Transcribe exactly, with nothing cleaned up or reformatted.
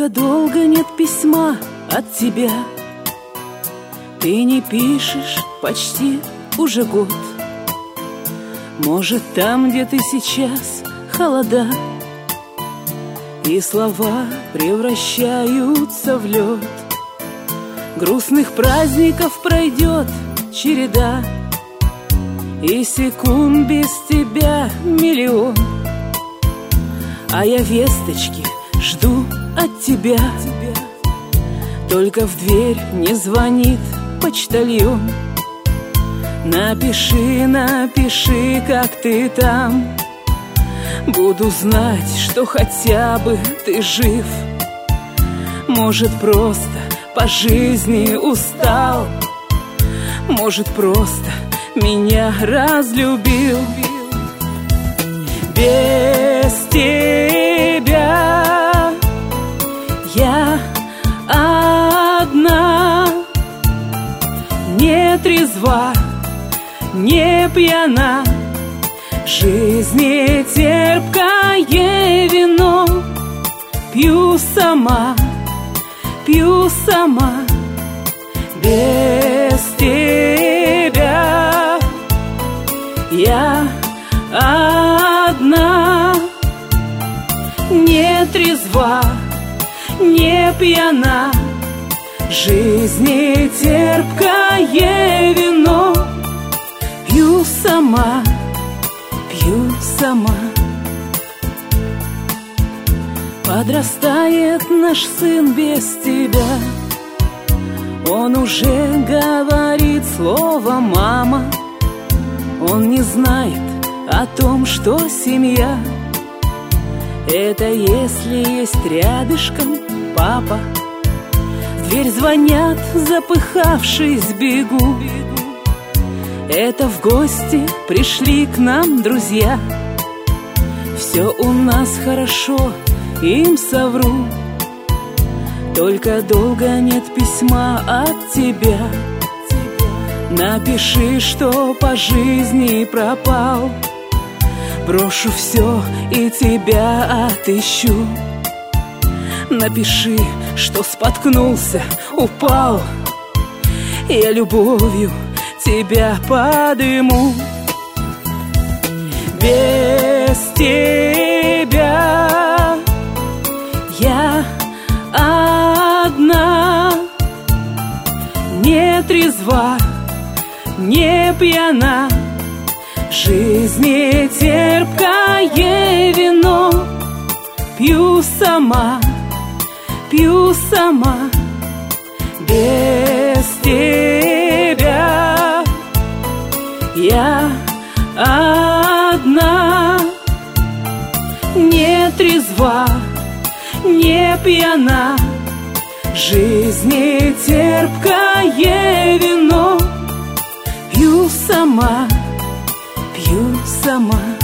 Только долго нет письма от тебя. Ты не пишешь почти уже год. Может, там, где ты сейчас, холода, и слова превращаются в лед. Грустных праздников пройдет череда, и секунд без тебя миллион. А я весточки жду от тебя. Только в дверь не звонит почтальон. Напиши, напиши, как ты там. Буду знать, что хотя бы ты жив. Может, просто по жизни устал. Может, просто меня разлюбил. Без тебя я одна, не трезва, не пьяна. Жизни терпкое вино пью сама, пью сама. Без тебя я одна, не трезва, не пьяна. Жизни терпкое вино пью сама, пью сама. Подрастает наш сын без тебя. Он уже говорит слово «мама». Он не знает о том, что семья — это если есть рядышком папа. В дверь звонят, запыхавшись, бегу. Это в гости пришли к нам друзья. Все у нас хорошо, им совру. Только долго нет письма от тебя. Напиши, что по жизни пропал. Брошу все и тебя отыщу. Напиши, что споткнулся, упал. Я любовью тебя подыму. Без тебя я одна, не трезва, не пьяна. Жизни терпкое вино пью сама, пью сама. Без тебя я одна, не трезва, не пьяна. Жизни терпкое вино пью сама, пью сама.